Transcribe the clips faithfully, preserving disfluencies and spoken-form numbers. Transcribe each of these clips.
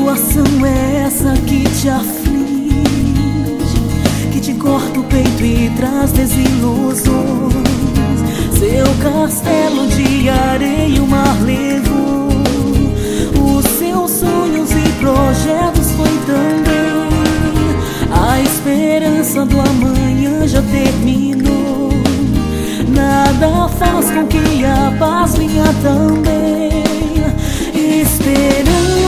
situação é essa que te aflige, que te corta o peito e traz desilusões? Seu castelo de areia o mar levou, os seus sonhos e projetos foi também. A esperança do amanhã já terminou, nada faz com que a paz venha também. Esperança,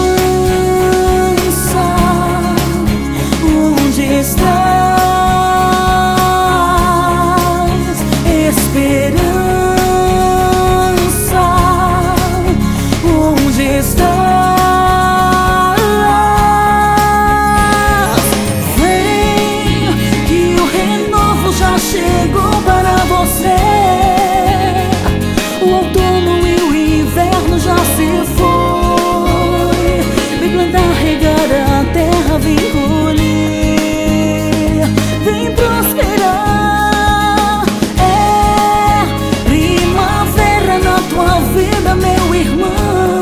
onde estás? Esperança, onde estás? Vem, que o renovo já chegou para você. O outono e o inverno já se foi. Vem plantar, regar a terra, vem colher, vem prosperar. É primavera na tua vida, meu irmão.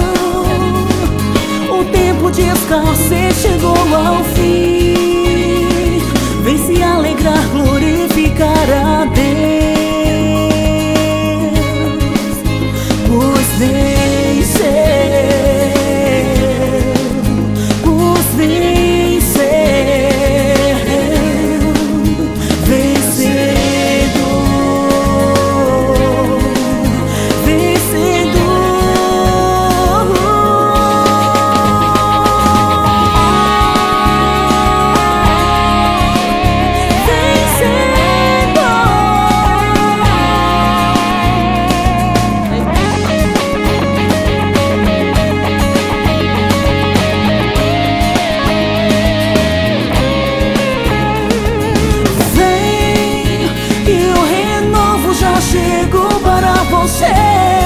O tempo de escassez chegou ao fim. Vem se alegrar, glorificar a Deus. Vem ser, pois vem ser vencedor, vencedor. Chegou para você.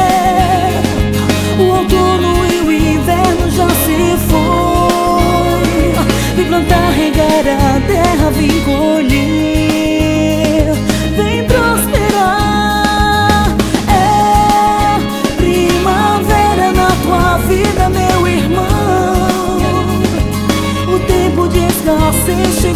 O outono e o inverno já se foi. Vem plantar, regar a terra, vem colher, vem prosperar. É primavera na tua vida, meu irmão. O tempo de escassez